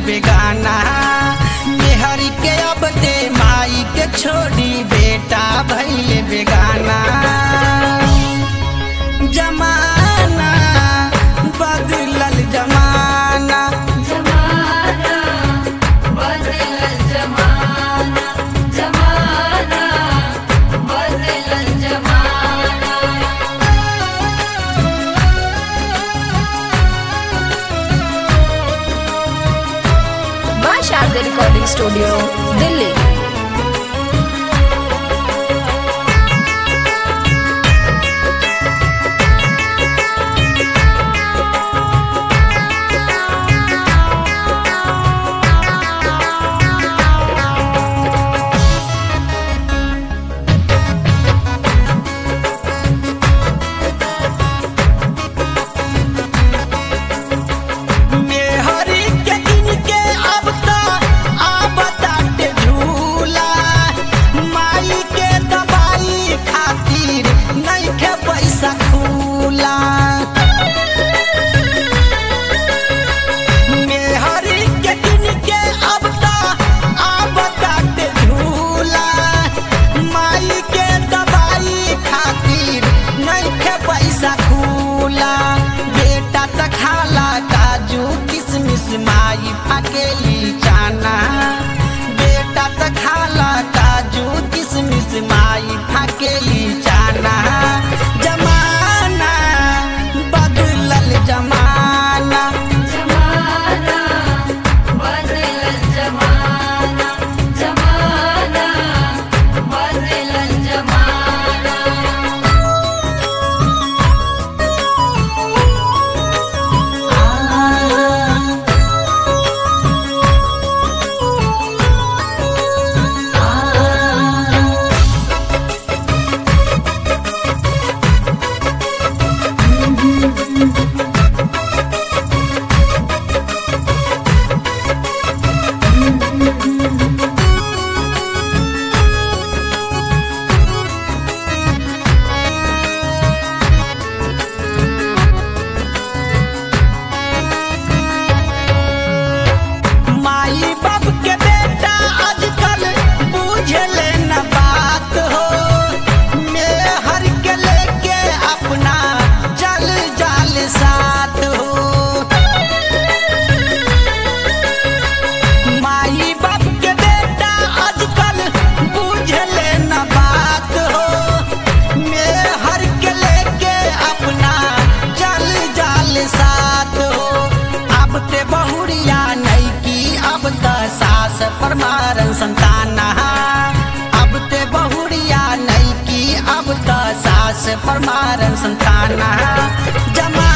बेगाना। मेहरी के अब ते माई के छोड़ी बेटा भइल बेगाना। जमाना बदलल जमाना, जमाना बदलल जमाना, जमाना बदलल जमाना। मां शारदा रिकॉर्डिंग स्टूडियो दिल्ली। मेहरी के इनके अब तो आबताटे झूला। माई के दवाई खातिर नइखे पैसा खुला। मेहरी के इनके अब तो आबताटे झूला। माई के दवाई खातिर नइखे पैसा खुला। बेटा त खाला काजू किसमिस माई फाकेली चाना। बेटा त खाला काजू किसमिस माई फाकेली चाना। जमाना बदलल जमाना, जमाना बदलल जमाना, जमाना बदलल जमाना। माई बाप के बेटा आजकल बुझले न बात हो। मेहर के लेके अपना चल जाल साथ हो। माई बाप के बेटा आजकल बुझले न बात हो। मेहर के लेके अपना चल जाल साथ हो। अब ते बहुरिया नहीं की अब त सास पर मारन संताना। अब ते बहुरिया नहीं की अब त सास पर मारन संताना। जमा